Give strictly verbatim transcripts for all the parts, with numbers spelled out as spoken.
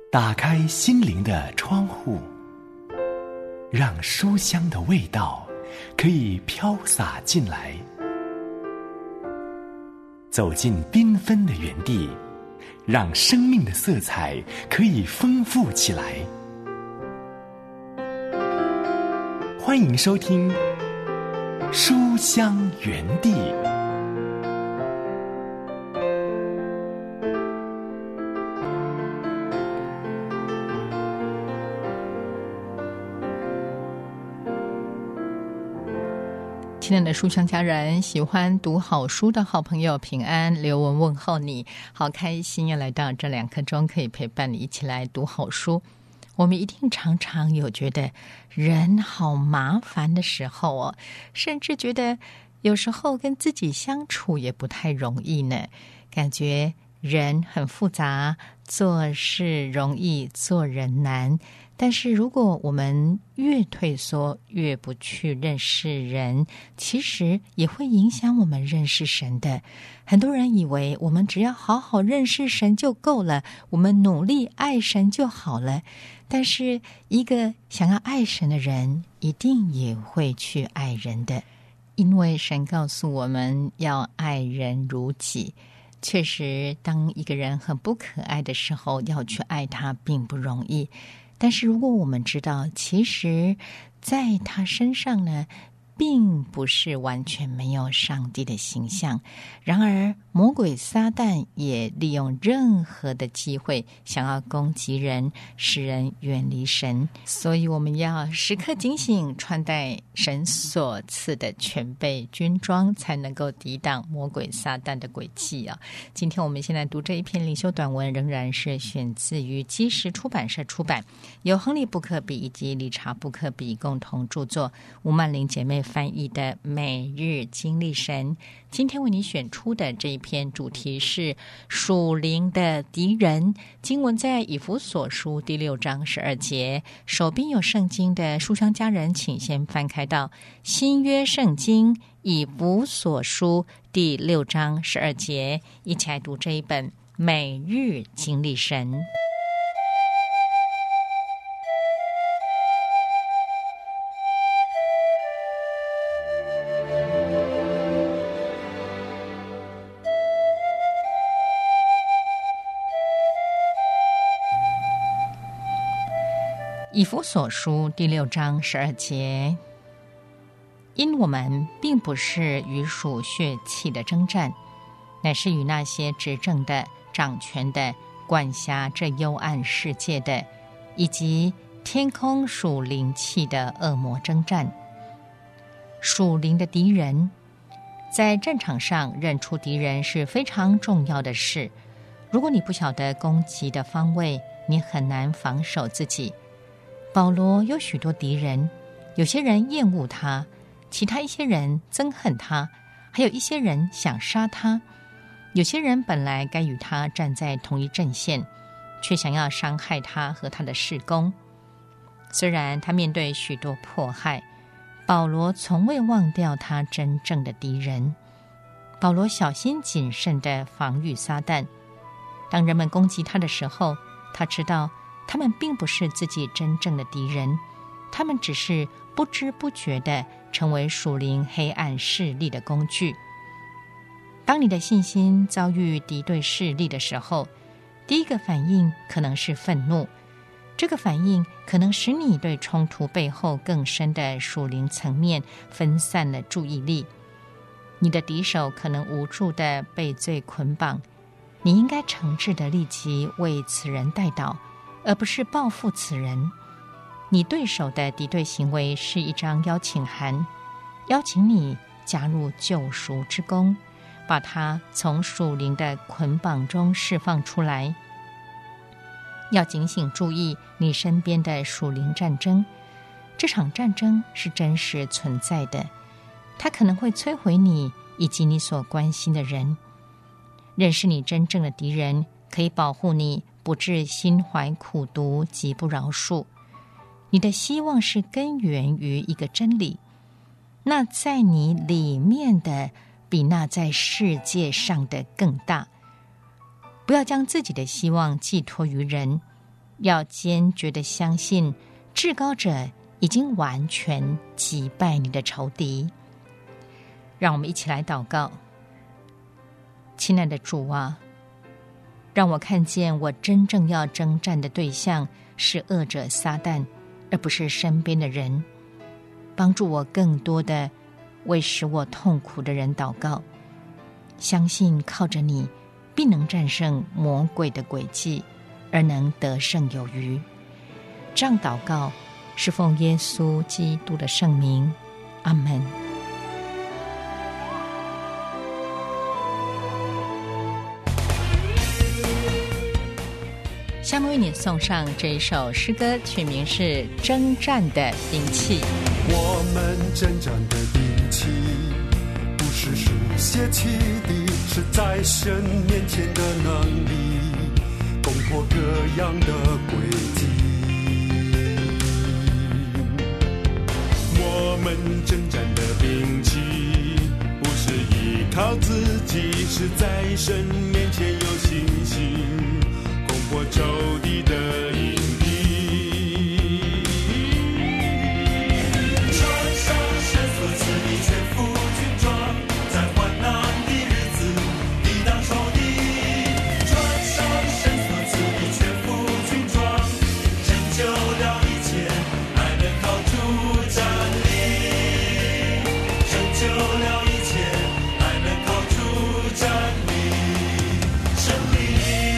打开心灵的窗户，让书香的味道可以飘洒进来。走进缤纷的园地，让生命的色彩可以丰富起来。欢迎收听书香园地。 亲爱的书香家人，喜欢读好书的好朋友平安，刘文问候你，好开心要来到这两刻钟，可以陪伴你一起来读好书。我们一定常常有觉得人好麻烦的时候哦，甚至觉得有时候跟自己相处也不太容易呢，感觉人很复杂，做事容易，做人难。但是如果我们越退缩，越不去认识人，其实也会影响我们认识神的。很多人以为我们只要好好认识神就够了，我们努力爱神就好了。但是一个想要爱神的人，一定也会去爱人的，因为神告诉我们要爱人如己。确实，当一个人很不可爱的时候，要去爱他并不容易。但是如果我们知道，其实在他身上呢，并不是完全没有上帝的形象，然而魔鬼撒旦也利用任何的机会想要攻击人，使人远离神。所以我们要时刻警醒，穿戴神所赐的全备军装，才能够抵挡魔鬼撒旦的诡计啊！今天我们现在读这一篇灵修短文，仍然是选自于基石出版社出版，由亨利布克比以及理查布克比共同著作，吴曼玲姐妹翻译的《每日经历神》。今天为你选出的这一篇主题是属灵的敌人，经文在以弗所书第六章十二节。手边有圣经的书香家人，请先翻开到新约圣经以弗所书第六章十二节，一起来读这一本《每日经历神》。以弗所书第六章十二节，因我们并不是与属血气的征战，乃是与那些执政的、掌权的、管辖这幽暗世界的，以及天空属灵气的恶魔征战。属灵的敌人，在战场上认出敌人是非常重要的事。如果你不晓得攻击的方位，你很难防守自己。保罗有许多敌人，有些人厌恶他，其他一些人憎恨他，还有一些人想杀他。有些人本来该与他站在同一阵线，却想要伤害他和他的事工。虽然他面对许多迫害，保罗从未忘掉他真正的敌人。保罗小心谨慎地防御撒旦。当人们攻击他的时候，他知道他们并不是自己真正的敌人，他们只是不知不觉地成为属灵黑暗势力的工具。当你的信心遭遇敌对势力的时候，第一个反应可能是愤怒，这个反应可能使你对冲突背后更深的属灵层面分散了注意力。你的敌手可能无助地被罪捆绑，你应该诚挚地立即为此人代祷，而不是报复此人。你对手的敌对行为是一张邀请函，邀请你加入救赎之功，把他从属灵的捆绑中释放出来。要警醒注意你身边的属灵战争，这场战争是真实存在的，它可能会摧毁你以及你所关心的人。认识你真正的敌人，可以保护你不致心怀苦毒及不饶恕。你的希望是根源于一个真理，那在你里面的比那在世界上的更大。不要将自己的希望寄托于人， 要坚决地相信至高者已经完全击败你的仇敌。让我们一起来祷告。亲爱的主啊，让我看见我真正要征战的对象是恶者撒旦，而不是身边的人。帮助我更多的为使我痛苦的人祷告，相信靠着你必能战胜魔鬼的诡计，而能得胜有余。这样祷告是奉耶稣基督的圣名，阿们。下面为你送上这一首诗歌，曲名是《征战的兵器》。 我们征战的兵器不是属血气的，是在神面前的能力，攻破各样的诡计。我们征战的兵器不是依靠自己，是在神面前有信心，攻破仇敌的营地。穿上神所赐的全副军装，在患难的日子抵挡仇敌。穿上神所赐的全副军装，拯救了一切，还能靠主站立。拯救了一切，还能靠主站立。胜利。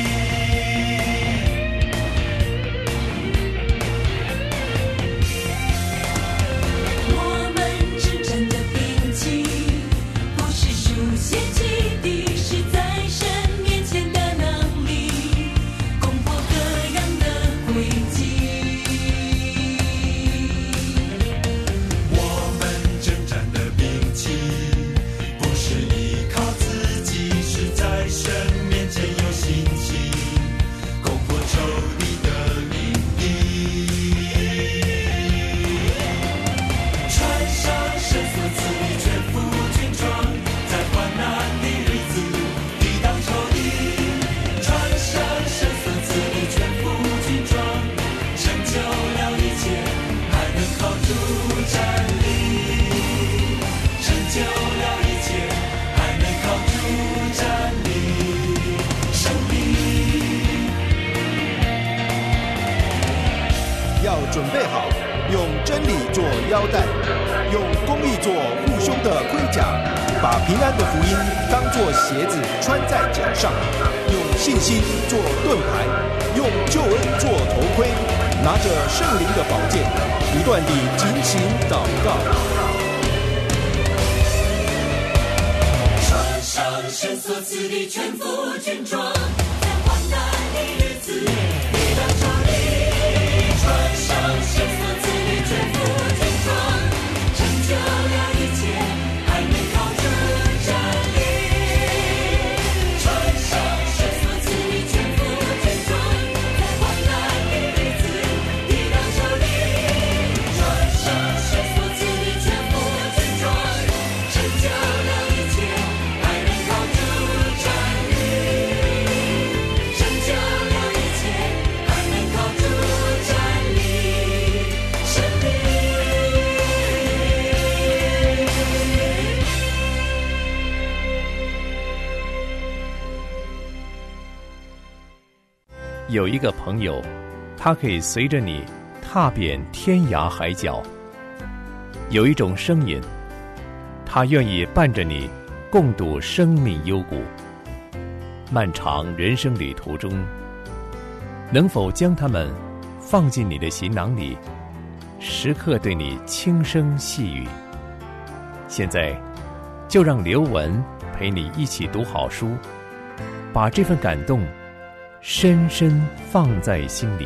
准备好，用真理做腰带，用公义做护胸的盔甲，把平安的福音当作鞋子穿在脚上，用信心做盾牌，用救恩做头盔，拿着圣灵的宝剑，不断地警醒祷告。 穿上神所赐的全副军装，在患难的日子抵挡仇敌。穿上神所赐的全副军装，拯救了一切，还能靠主站立。穿上神所赐的全副军装，在患难的日子抵挡仇敌。穿上神所赐的全副军装，拯救了一切，还能靠主站立。拯救了一切，还能靠主站立。 有一个朋友，他可以随着你踏遍天涯海角；有一种声音，他愿意伴着你共度生命幽谷。漫长人生旅途中，能否将他们放进你的行囊里，时刻对你轻声细语？现在，就让刘文陪你一起读好书，把这份感动深深放在心里。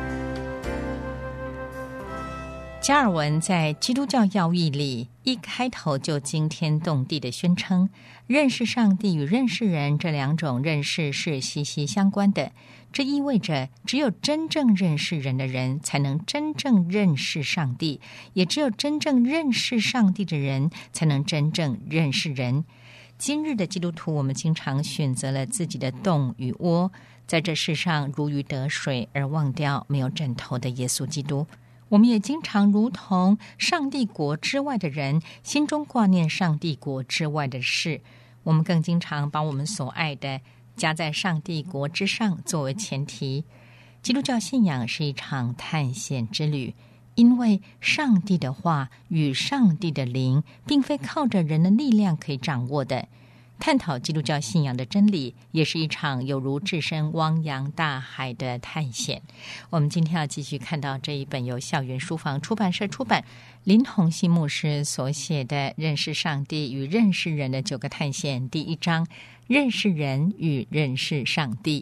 加尔文在基督教要义里一开头就惊天动地地宣称，认识上帝与认识人这两种认识是息息相关的。这意味着只有真正认识人的人才能真正认识上帝，也只有真正认识上帝的人才能真正认识人。今日的基督徒，我们经常选择了自己的洞与窝， 在这世上如鱼得水，而忘掉没有枕头的耶稣基督。我们也经常如同上帝国之外的人，心中挂念上帝国之外的事。我们更经常把我们所爱的加在上帝国之上作为前提。基督教信仰是一场探险之旅，因为上帝的话与上帝的灵并非靠着人的力量可以掌握的。探讨基督教信仰的真理，也是一场有如置身汪洋大海的探险。我们今天要继续看到这一本由校园书房出版社出版，林鸿信牧师所写的《认识上帝与认识人的九个探险》第一章：认识人与认识上帝。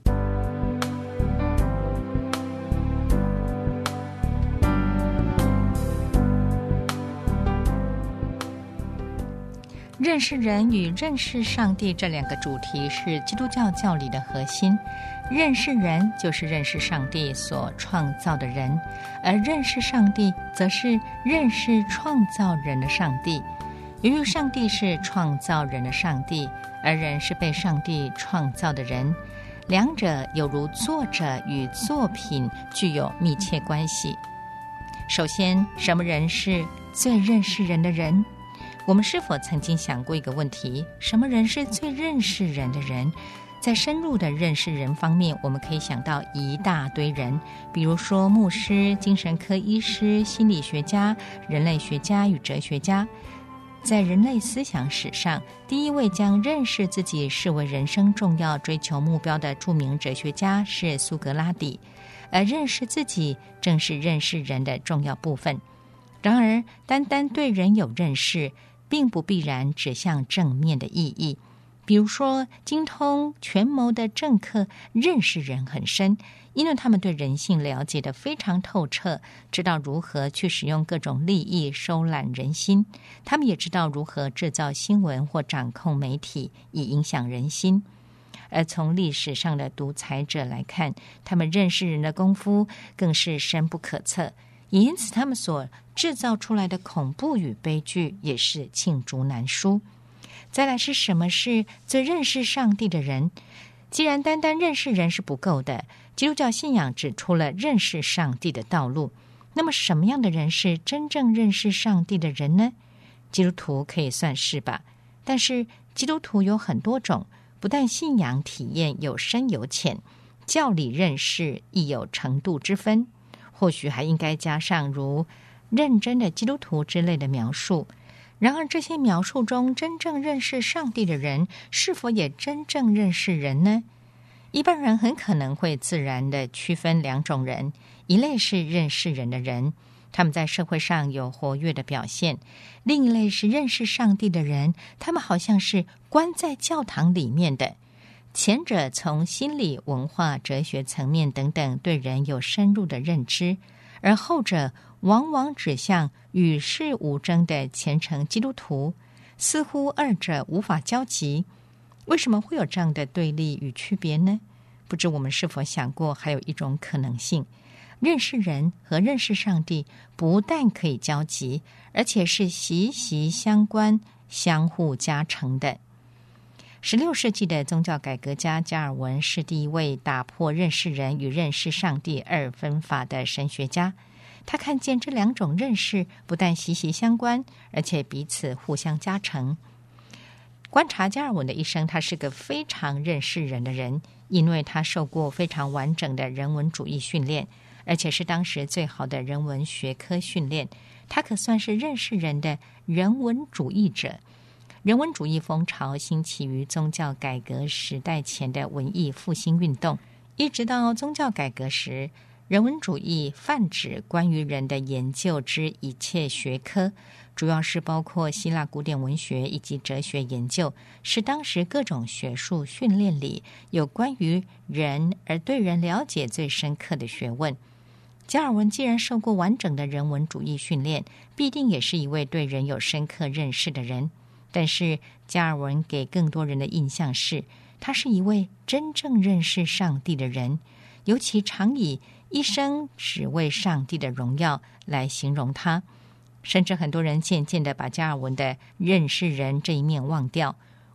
认识人与认识上帝这两个主题是基督教教理的核心。认识人就是认识上帝所创造的人，而认识上帝则是认识创造人的上帝。由于上帝是创造人的上帝，而人是被上帝创造的人，两者有如作者与作品具有密切关系。首先，什么人是最认识人的人？我们是否曾经想过一个问题：什么人是最认识人的人？在深入的认识人方面，我们可以想到一大堆人，比如说牧师、精神科医师、心理学家、人类学家与哲学家。在人类思想史上，第一位将认识自己视为人生重要追求目标的著名哲学家是苏格拉底，而认识自己正是认识人的重要部分。然而，单单对人有认识，并不必然指向正面的意义。比如说，精通权谋的政客认识人很深，因为他们对人性了解得非常透彻，知道如何去使用各种利益收揽人心。他们也知道如何制造新闻或掌控媒体，以影响人心。而从历史上的独裁者来看，他们认识人的功夫更是深不可测，也因此他们所制造出来的恐怖与悲剧也是罄竹难书。再来是什么是最认识上帝的人？既然单单认识人是不够的，基督教信仰指出了认识上帝的道路。那么什么样的人是真正认识上帝的人呢？基督徒可以算是吧，但是基督徒有很多种，不但信仰体验有深有浅，教理认识亦有程度之分，或许还应该加上如认真的基督徒之类的描述。然而这些描述中真正认识上帝的人，是否也真正认识人呢？一般人很可能会自然地区分两种人，一类是认识人的人，他们在社会上有活跃的表现；另一类是认识上帝的人，他们好像是关在教堂里面的。前者从心理、文化、哲学层面等等对人有深入的认知，而后者往往指向与世无争的虔诚基督徒，似乎二者无法交集。为什么会有这样的对立与区别呢？不知我们是否想过还有一种可能性，认识人和认识上帝不但可以交集，而且是息息相关、相互加成的。十六世纪的宗教改革家加尔文是第一位打破认识人与认识上帝二分法的神学家。他看见这两种认识不但息息相关，而且彼此互相加成。观察加尔文的一生，他是个非常认识人的人，因为他受过非常完整的人文主义训练，而且是当时最好的人文学科训练。他可算是认识人的人文主义者。人文主义风潮兴起于宗教改革时代前的文艺复兴运动，一直到宗教改革时，人文主义泛指关于人的研究之一切学科，主要是包括希腊古典文学以及哲学研究，是当时各种学术训练里有关于人而对人了解最深刻的学问。加尔文既然受过完整的人文主义训练，必定也是一位对人有深刻认识的人。但是加尔文给更多人的印象是，他是一位真正认识上帝的人，尤其常以一生只为上帝的荣耀来形容他。甚至很多人渐渐地把加尔文的认识人这一面忘掉，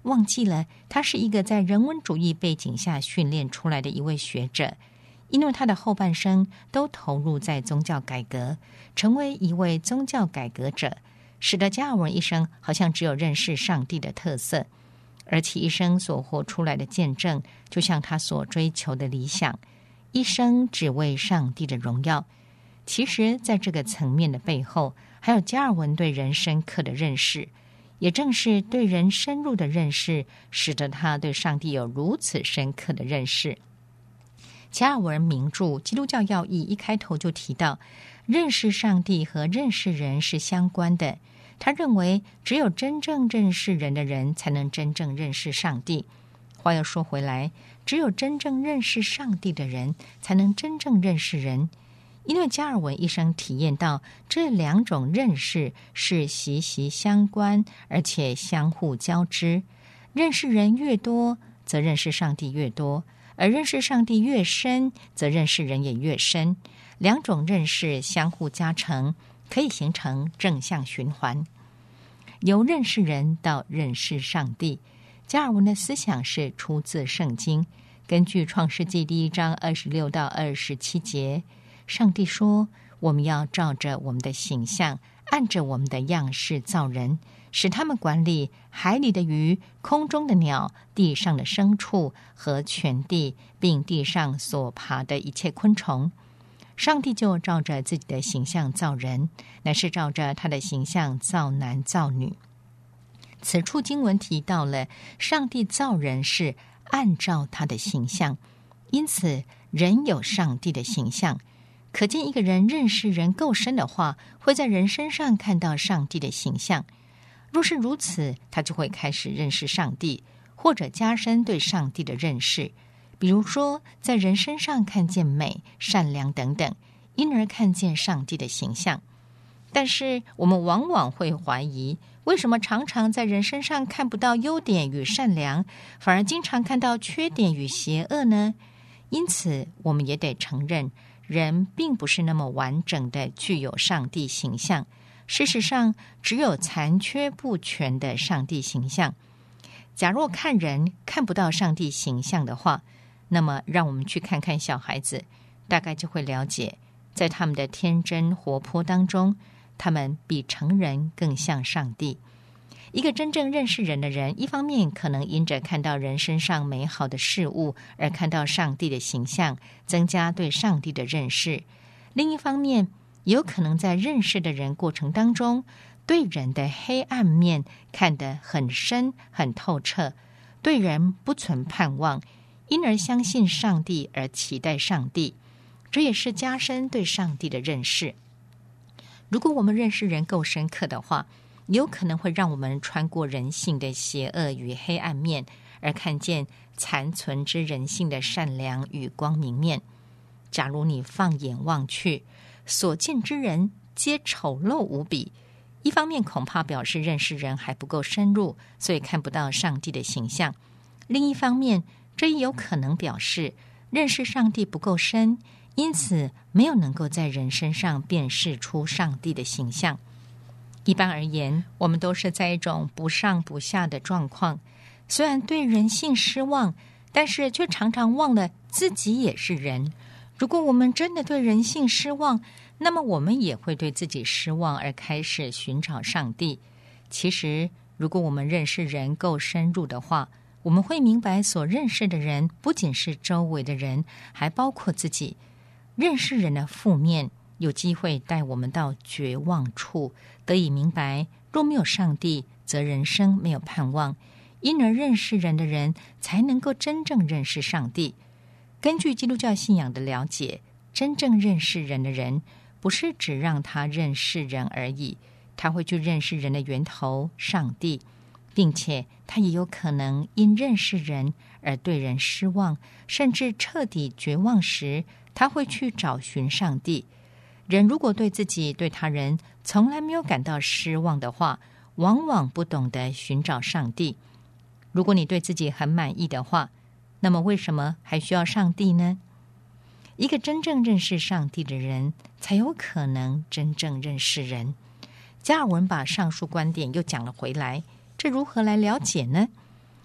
忘记了他是一个在人文主义背景下训练出来的一位学者，因为他的后半生都投入在宗教改革，成为一位宗教改革者，使得加尔文一生好像只有认识上帝的特色，而其一生所活出来的见证，就像他所追求的理想，一生只为上帝的荣耀。其实在这个层面的背后，还有加尔文对人深刻的认识，也正是对人深入的认识，使得他对上帝有如此深刻的认识。加尔文名著《基督教要义》一开头就提到，认识上帝和认识人是相关的。他认为，只有真正认识人的人，才能真正认识上帝。话又说回来，只有真正认识上帝的人，才能真正认识人。因为加尔文一生体验到这两种认识是息息相关，而且相互交织。认识人越多，则认识上帝越多，而认识上帝越深，则认识人也越深。两种认识相互加成，可以形成正向循环。由认识人到认识上帝，加尔文的思想是出自圣经。根据创世纪第一章二十六到二十七节，上帝说，我们要照着我们的形象，按着我们的样式造人，使他们管理海里的鱼、空中的鸟、地上的牲畜和全地，并地上所爬的一切昆虫。上帝就照着自己的形象造人，乃是照着他的形象造男造女。此处经文提到了上帝造人是按照他的形象，因此人有上帝的形象。可见一个人认识人够深的话，会在人身上看到上帝的形象。若是如此，他就会开始认识上帝，或者加深对上帝的认识。比如说，在人身上看见美、善良等等，因而看见上帝的形象。但是我们往往会怀疑，为什么常常在人身上看不到优点与善良，反而经常看到缺点与邪恶呢？因此，我们也得承认，人并不是那么完整的具有上帝形象。事实上，只有残缺不全的上帝形象。假若看人看不到上帝形象的话，那么让我们去看看小孩子，大概就会了解，在他们的天真活泼当中，他们比成人更像上帝。一个真正认识人的人，一方面可能因着看到人身上美好的事物而看到上帝的形象，增加对上帝的认识；另一方面，也有可能在认识的人过程当中，对人的黑暗面看得很深很透彻，对人不存盼望，因而相信上帝而期待上帝，这也是加深对上帝的认识。如果我们认识人够深刻的话，有可能会让我们穿过人性的邪恶与黑暗面，而看见残存之人性的善良与光明面。假如你放眼望去，所见之人皆丑陋无比，一方面恐怕表示认识人还不够深入，所以看不到上帝的形象；另一方面，这也有可能表示认识上帝不够深，因此没有能够在人身上辨识出上帝的形象。一般而言，我们都是在一种不上不下的状况，虽然对人性失望，但是却常常忘了自己也是人。如果我们真的对人性失望，那么我们也会对自己失望，而开始寻找上帝。其实，如果我们认识人够深入的话，我们会明白所认识的人不仅是周围的人，还包括自己。认识人的负面有机会带我们到绝望处，得以明白若没有上帝，则人生没有盼望，因而认识人的人才能够真正认识上帝。根据基督教信仰的了解，真正认识人的人不是只让他认识人而已，他会去认识人的源头上帝，并且他也有可能因认识人而对人失望，甚至彻底绝望时，他会去找寻上帝。人如果对自己对他人从来没有感到失望的话，往往不懂得寻找上帝。如果你对自己很满意的话，那么为什么还需要上帝呢？一个真正认识上帝的人，才有可能真正认识人。加尔文把上述观点又讲了回来，这如何来了解呢？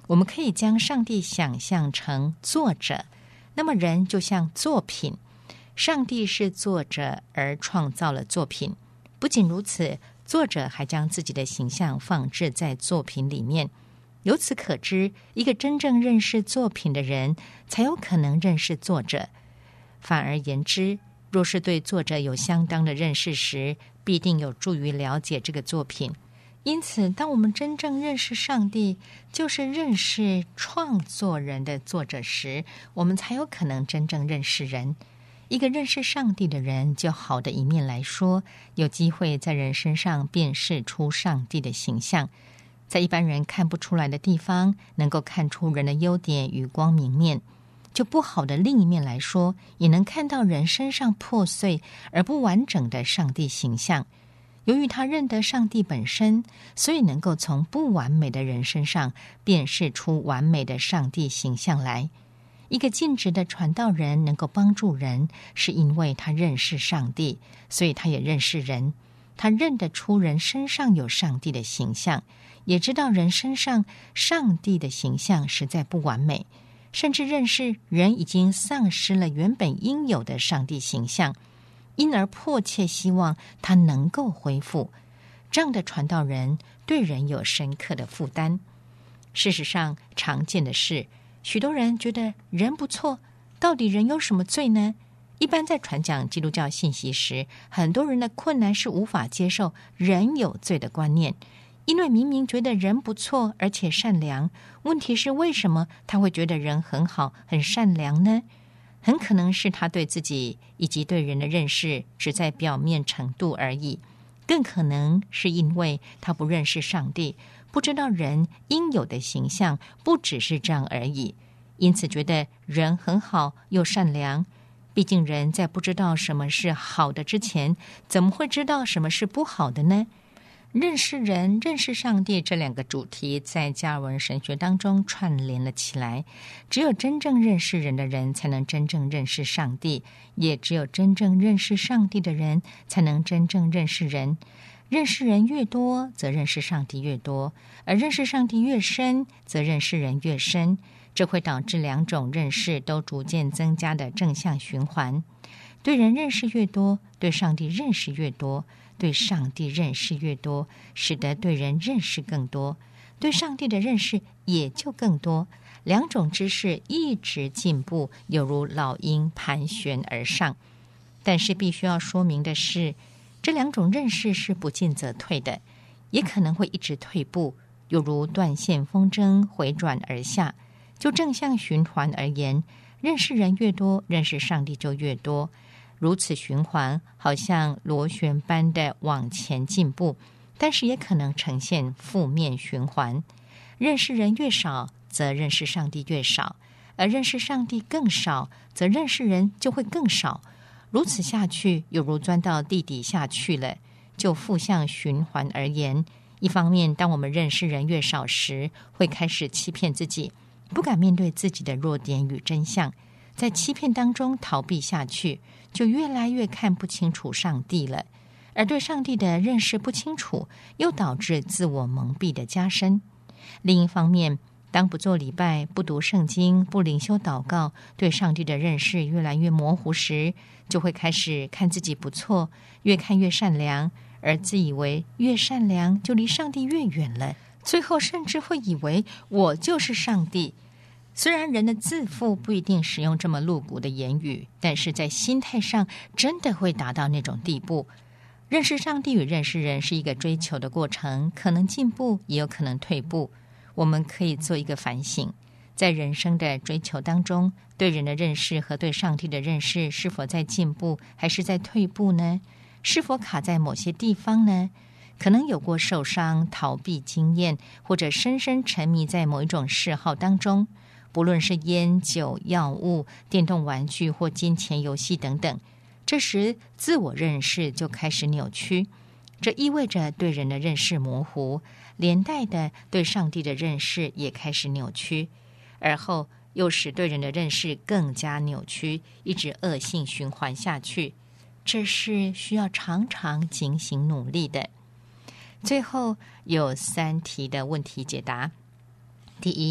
我们可以将上帝想象成作者，那么人就像作品，上帝是作者而创造了作品。不仅如此，作者还将自己的形象放置在作品里面。由此可知，一个真正认识作品的人才有可能认识作者。反而言之，若是对作者有相当的认识时，必定有助于了解这个作品。因此，当我们真正认识上帝，就是认识创作人的作者时，我们才有可能真正认识人。一个认识上帝的人，就好的一面来说，有机会在人身上辨识出上帝的形象，在一般人看不出来的地方，能够看出人的优点与光明面。就不好的另一面来说，也能看到人身上破碎而不完整的上帝形象。由于他认得上帝本身，所以能够从不完美的人身上辨识出完美的上帝形象来。一个尽职的传道人能够帮助人，是因为他认识上帝，所以他也认识人。他认得出人身上有上帝的形象，也知道人身上上帝的形象实在不完美，甚至认识人已经丧失了原本应有的上帝形象，因而迫切希望他能够恢复。这样的传道人对人有深刻的负担。事实上，常见的是，许多人觉得人不错，到底人有什么罪呢？一般在传讲基督教信息时，很多人的困难是无法接受人有罪的观念，因为明明觉得人不错而且善良，问题是为什么他会觉得人很好很善良呢？很可能是他对自己以及对人的认识只在表面程度而已，更可能是因为他不认识上帝，不知道人应有的形象不只是这样而已，因此觉得人很好又善良。毕竟人在不知道什么是好的之前，怎么会知道什么是不好的呢？认识人、认识上帝这两个主题在加尔文神学当中串联了起来。只有真正认识人的人，才能真正认识上帝；也只有真正认识上帝的人，才能真正认识人。认识人越多，则认识上帝越多；而认识上帝越深，则认识人越深。这会导致两种认识都逐渐增加的正向循环。对人认识越多，对上帝认识越多；对上帝认识越多，使得对人认识更多，对上帝的认识也就更多。两种知识一直进步，犹如老鹰盘旋而上。但是必须要说明的是，这两种认识是不进则退的，也可能会一直退步，犹如断线风筝回转而下。就正向循环而言，认识人越多，认识上帝就越多。如此循环好像螺旋般的往前进步，但是也可能呈现负面循环。认识人越少，则认识上帝越少；而认识上帝更少，则认识人就会更少。如此下去，犹如钻到地底下去了。就负向循环而言，一方面，当我们认识人越少时，会开始欺骗自己，不敢面对自己的弱点与真相，在欺骗当中逃避下去，就越来越看不清楚上帝了。而对上帝的认识不清楚，又导致自我蒙蔽的加深。另一方面，当不做礼拜、不读圣经、不灵修祷告，对上帝的认识越来越模糊时，就会开始看自己不错，越看越善良，而自以为越善良就离上帝越远了，最后甚至会以为我就是上帝。虽然人的自负不一定使用这么露骨的言语，但是在心态上真的会达到那种地步。认识上帝与认识人是一个追求的过程，可能进步，也有可能退步。我们可以做一个反省，在人生的追求当中，对人的认识和对上帝的认识是否在进步，还是在退步呢？是否卡在某些地方呢？可能有过受伤、逃避经验，或者深深沉迷在某一种嗜好当中，不论是烟酒、药物、电动玩具或金钱游戏等等。这时自我认识就开始扭曲，这意味着对人的认识模糊，连带的对上帝的认识也开始扭曲，而后又使对人的认识更加扭曲，一直恶性循环下去。这是需要常常警醒努力的。最后有三题的问题解答。第一，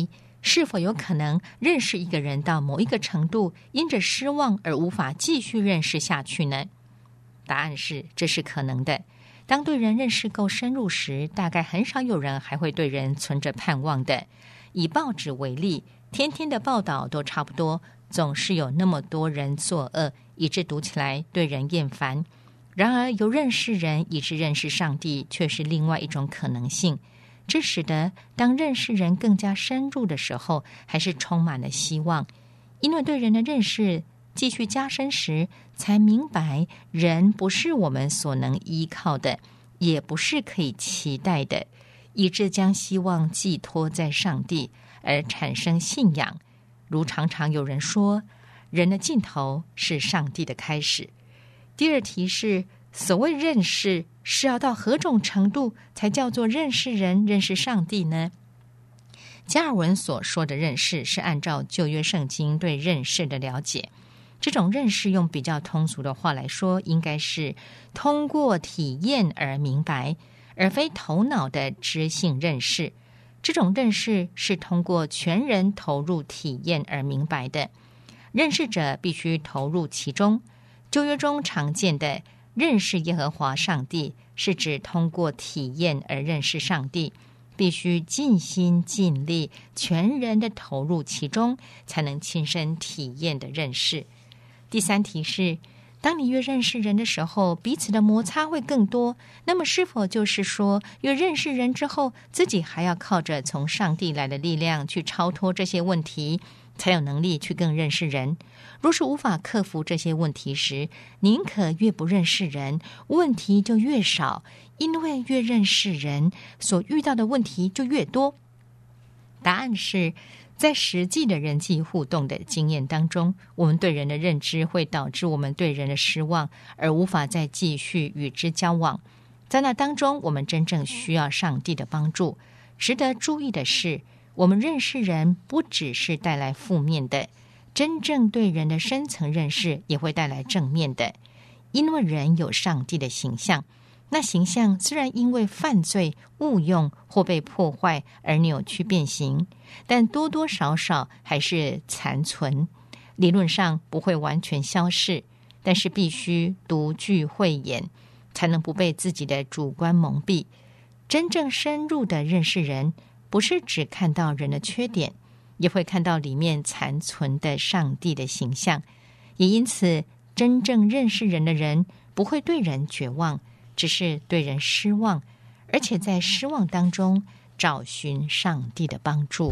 是否有可能认识一个人到某一个程度，因着失望而无法继续认识下去呢？答案是，这是可能的。当对人认识够深入时，大概很少有人还会对人存着盼望的。以报纸为例，天天的报道都差不多，总是有那么多人作恶，以致读起来对人厌烦。然而由认识人以致认识上帝，却是另外一种可能性。这使得当认识人更加深入的时候，还是充满了希望。因为对人的认识继续加深时，才明白人不是我们所能依靠的，也不是可以期待的，以致将希望寄托在上帝，而产生信仰。如常常有人说，人的尽头是上帝的开始。第二题是，所谓认识是要到何种程度才叫做认识人、认识上帝呢？加尔文所说的认识是按照旧约圣经对认识的了解。这种认识用比较通俗的话来说，应该是通过体验而明白，而非头脑的知性认识。这种认识是通过全人投入体验而明白的，认识者必须投入其中。旧约中常见的认识耶和华上帝，是指通过体验而认识上帝，必须尽心尽力全人的投入其中，才能亲身体验的认识。第三题是，当你越认识人的时候，彼此的摩擦会更多，那么是否就是说，越认识人之后，自己还要靠着从上帝来的力量去超脱这些问题，才有能力去更认识人？若是无法克服这些问题时，宁可越不认识人，问题就越少，因为越认识人，所遇到的问题就越多。答案是，在实际的人际互动的经验当中，我们对人的认知会导致我们对人的失望，而无法再继续与之交往。在那当中，我们真正需要上帝的帮助。值得注意的是，我们认识人不只是带来负面的，真正对人的深层认识也会带来正面的。因为人有上帝的形象，那形象虽然因为犯罪、误用或被破坏而扭曲变形，但多多少少还是残存，理论上不会完全消逝，但是必须独具慧眼，才能不被自己的主观蒙蔽。真正深入的认识人，不是只看到人的缺点，也会看到里面残存的上帝的形象。也因此，真正认识人的人不会对人绝望，只是对人失望，而且在失望当中找寻上帝的帮助。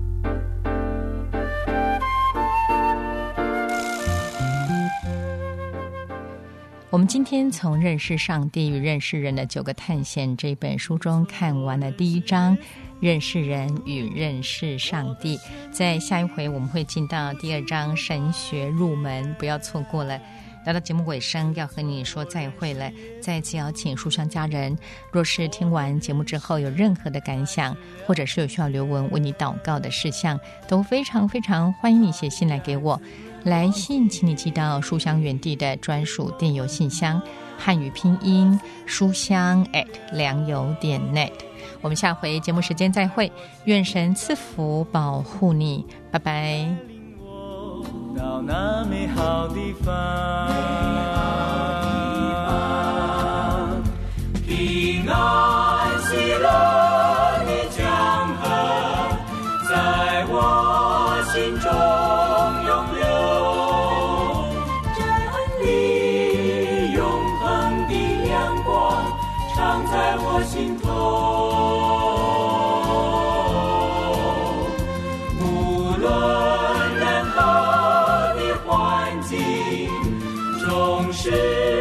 我们今天从《认识上帝与认识人的九个探险》这本书中看完了第一章，认识人与认识上帝。在下一回我们会进到第二章，神学入门，不要错过了。来到节目尾声，要和你说再会了。再次邀请书香家人，若是听完节目之后有任何的感想，或者是有需要留文为你祷告的事项，都非常非常欢迎你写信来给我。来信请你寄到书香园地的专属电邮信箱，汉语拼音书香 at 良友点 net。 我们下回节目时间再会，愿神赐福保护你，拜拜。 到那美好地方，平安喜乐的江河在我心中永留，真理永恒的亮光常在我心头。无论是